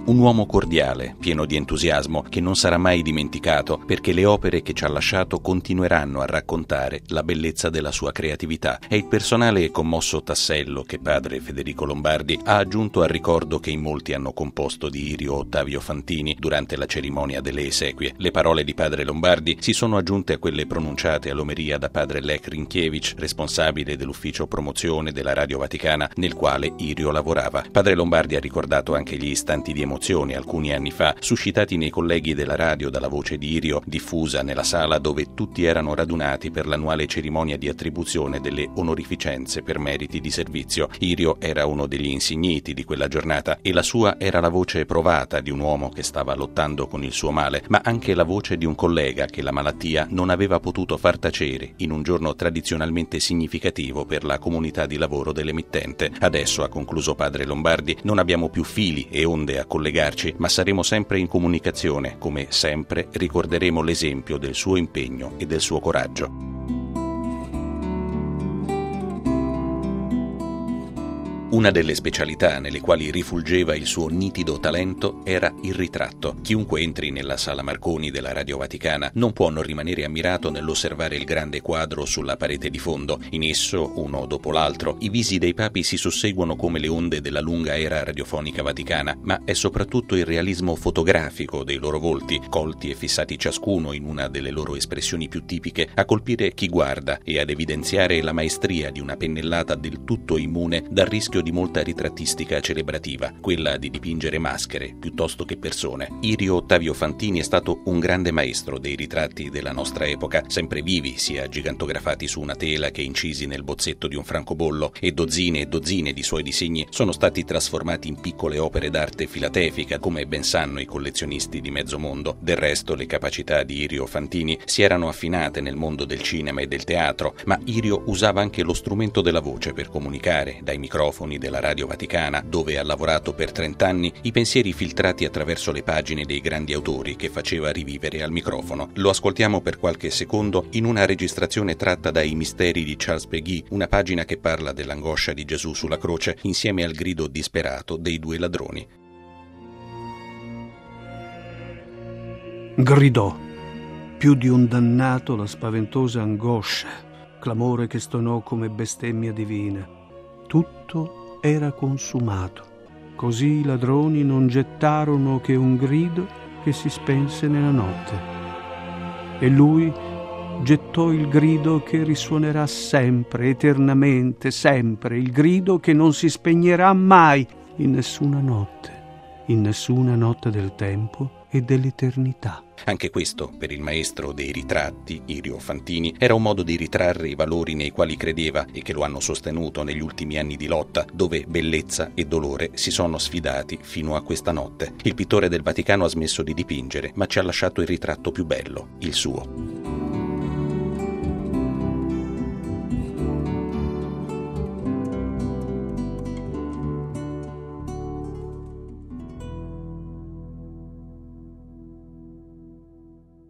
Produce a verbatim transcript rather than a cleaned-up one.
Un uomo cordiale, pieno di entusiasmo, che non sarà mai dimenticato perché le opere che ci ha lasciato continueranno a raccontare la bellezza della sua creatività. È il personale e commosso tassello che padre Federico Lombardi ha aggiunto al ricordo che in molti hanno composto di Irio Ottavio Fantini durante la cerimonia delle esequie. Le parole di padre Lombardi si sono aggiunte a quelle pronunciate all'omeria da padre Lech Rinkiewicz, responsabile dell'ufficio promozione della Radio Vaticana, nel quale Irio lavorava. Padre Lombardi ha ricordato anche gli istanti di emozione alcuni anni fa, suscitati nei colleghi della radio dalla voce di Irio, diffusa nella sala dove tutti erano radunati per l'annuale cerimonia di attribuzione delle onorificenze per meriti di servizio. Irio era uno degli insigniti di quella giornata e la sua era la voce provata di un uomo che stava lottando con il suo male, ma anche la voce di un collega che la malattia non aveva potuto far tacere in un giorno tradizionalmente significativo per la comunità di lavoro dell'emittente. Adesso, ha concluso padre Lombardi, non abbiamo più fili e onde a collegarci, ma saremo sempre in comunicazione. Come sempre ricorderemo l'esempio del suo impegno e del suo coraggio. Una delle specialità nelle quali rifulgeva il suo nitido talento era il ritratto. Chiunque entri nella Sala Marconi della Radio Vaticana non può non rimanere ammirato nell'osservare il grande quadro sulla parete di fondo. In esso, uno dopo l'altro, i visi dei papi si susseguono come le onde della lunga era radiofonica vaticana, ma è soprattutto il realismo fotografico dei loro volti, colti e fissati ciascuno in una delle loro espressioni più tipiche, a colpire chi guarda e ad evidenziare la maestria di una pennellata del tutto immune dal rischio di molta ritrattistica celebrativa, quella di dipingere maschere piuttosto che persone. Irio Ottavio Fantini è stato un grande maestro dei ritratti della nostra epoca, sempre vivi, sia gigantografati su una tela che incisi nel bozzetto di un francobollo, e dozzine e dozzine di suoi disegni sono stati trasformati in piccole opere d'arte filatefica, come ben sanno i collezionisti di mezzo mondo. Del resto, le capacità di Irio Fantini si erano affinate nel mondo del cinema e del teatro, ma Irio usava anche lo strumento della voce per comunicare, dai microfoni della Radio Vaticana, dove ha lavorato per trent'anni, i pensieri filtrati attraverso le pagine dei grandi autori che faceva rivivere al microfono. Lo ascoltiamo per qualche secondo in una registrazione tratta dai Misteri di Charles Péguy, una pagina che parla dell'angoscia di Gesù sulla croce insieme al grido disperato dei due ladroni. Gridò, più di un dannato, la spaventosa angoscia, clamore che stonò come bestemmia divina. Tutto era consumato. Così i ladroni non gettarono che un grido che si spense nella notte. E lui gettò il grido che risuonerà sempre, eternamente, sempre, il grido che non si spegnerà mai in nessuna notte, in nessuna notte del tempo e dell'eternità. Anche questo, per il maestro dei ritratti, Irio Fantini, era un modo di ritrarre i valori nei quali credeva e che lo hanno sostenuto negli ultimi anni di lotta, dove bellezza e dolore si sono sfidati fino a questa notte. Il pittore del Vaticano ha smesso di dipingere, ma ci ha lasciato il ritratto più bello, il suo.